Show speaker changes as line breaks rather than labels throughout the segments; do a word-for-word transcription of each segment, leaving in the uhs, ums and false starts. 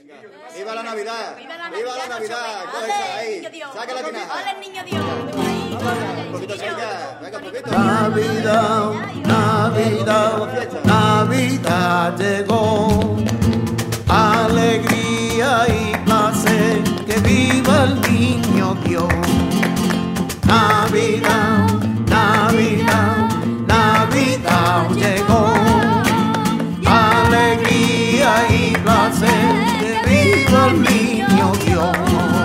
¡Viva la Navidad!
¡Viva la
¡Viva la Navidad! Coge esa ahí. ¡Saca la tinaja!
¡Hola, el niño Dios!
Un poquito cerca. Venga, un poquito.
Navidad, Navidad, Navidad llegó. Alegría y placer, que viva el niño Dios. Navidad, Navidad, Navidad llegó. Alegría y placer, que viva el niño Dios.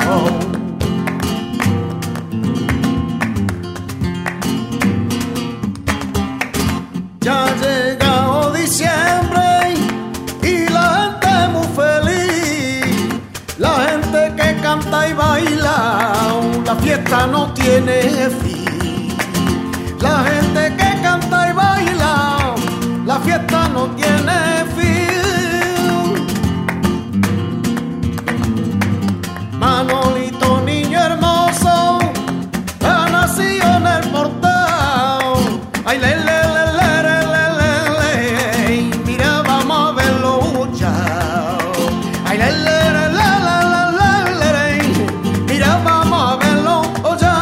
Ya ha llegado diciembre y la gente muy feliz. La gente que canta y baila, la fiesta no tiene fin. La gente que canta y baila, la fiesta no tiene fin. Manolito, niño hermoso, ha nacido en el portal. Ay, le, le, le, le, le, le, le, mira, vamos a verlo luchar. Ay, le, le, le, le, le, le, le, mira, vamos a verlo luchar.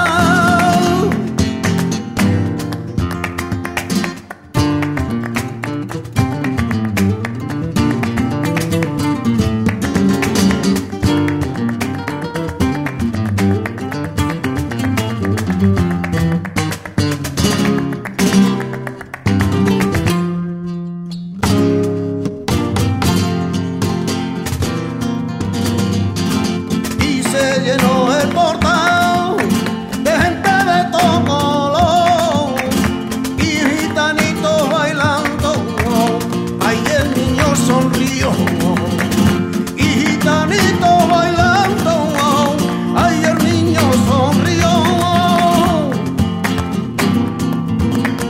Y se llenó el portal de gente de todo color y gitanitos bailando. Ay, el niño sonrió. Y gitanitos bailando. Ay, el niño sonrió.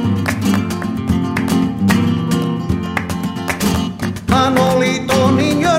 Manolito, niño